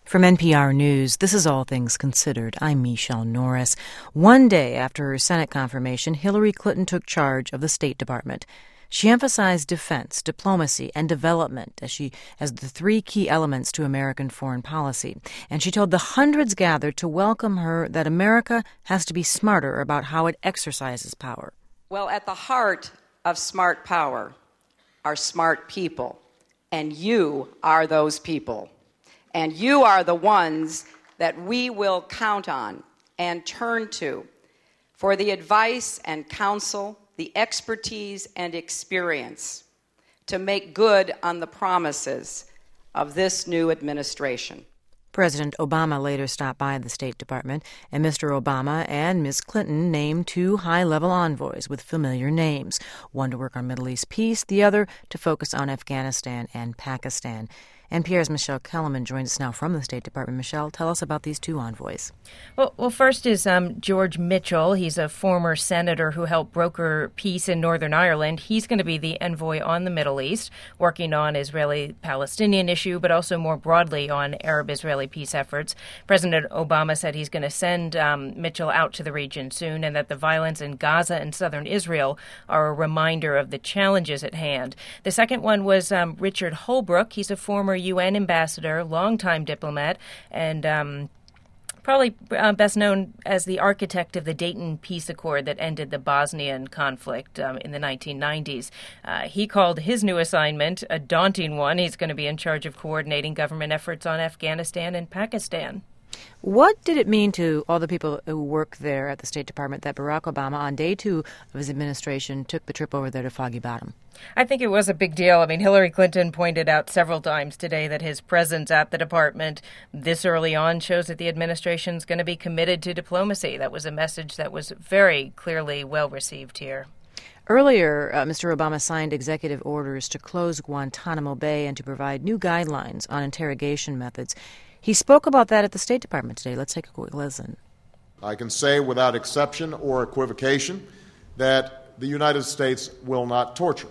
From NPR News, this is All Things Considered. I'm Michelle Norris. One day after her Senate confirmation, Hillary Clinton took charge of the State Department. She emphasized defense, diplomacy, and development as the three key elements to American foreign policy. And she told the hundreds gathered to welcome her that America has to be smarter about how it exercises power. Well, at the heart of smart power are smart people, and you are those people. And you are the ones that we will count on and turn to for the advice and counsel, the expertise and experience to make good on the promises of this new administration. President Obama later stopped by the State Department, and Mr. Obama and Ms. Clinton named two high-level envoys with familiar names, one to work on Middle East peace, the other to focus on Afghanistan and Pakistan. NPR's Michelle Kellerman joins us now from the State Department. Michelle, tell us about these two envoys. Well, first is George Mitchell. He's a former senator who helped broker peace in Northern Ireland. He's going to be the envoy on the Middle East, working on Israeli-Palestinian issue, but also more broadly on Arab-Israeli peace efforts. President Obama said he's going to send Mitchell out to the region soon, and that the violence in Gaza and southern Israel are a reminder of the challenges at hand. The second one was Richard Holbrooke. He's a former UN ambassador, longtime diplomat, and probably best known as the architect of the Dayton Peace Accord that ended the Bosnian conflict in the 1990s. He called his new assignment a daunting one. He's going to be in charge of coordinating government efforts on Afghanistan and Pakistan. What did it mean to all the people who work there at the State Department that Barack Obama, on day 2 of his administration, took the trip over there to Foggy Bottom? I think it was a big deal. I mean, Hillary Clinton pointed out several times today that his presence at the department this early on shows that the administration's going to be committed to diplomacy. That was a message that was very clearly well received here. Earlier, Mr. Obama signed executive orders to close Guantanamo Bay and to provide new guidelines on interrogation methods. He spoke about that at the State Department today. Let's take a quick listen. I can say without exception or equivocation that the United States will not torture.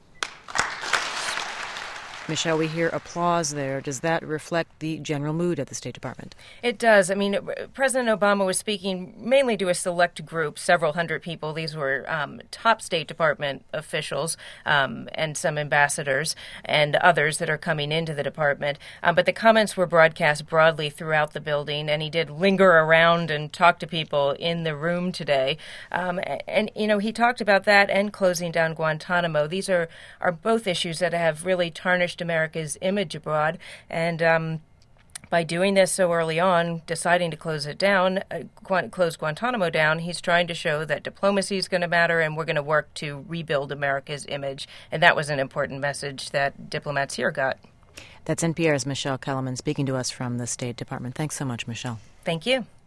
Michelle, we hear applause there. Does that reflect the general mood at the State Department? It does. I mean, President Obama was speaking mainly to a select group, several hundred people. These were top State Department officials and some ambassadors and others that are coming into the department. But the comments were broadcast broadly throughout the building, and he did linger around and talk to people in the room today. And, you know, he talked about that and closing down Guantanamo. These are both issues that have really tarnished America's image abroad, and by doing this so early on, deciding to close it down, close Guantanamo down, he's trying to show that diplomacy is going to matter and we're going to work to rebuild America's image. And that was an important message that diplomats here got. That's NPR's Michelle Kellerman speaking to us from the State Department. Thanks so much, Michelle. Thank you.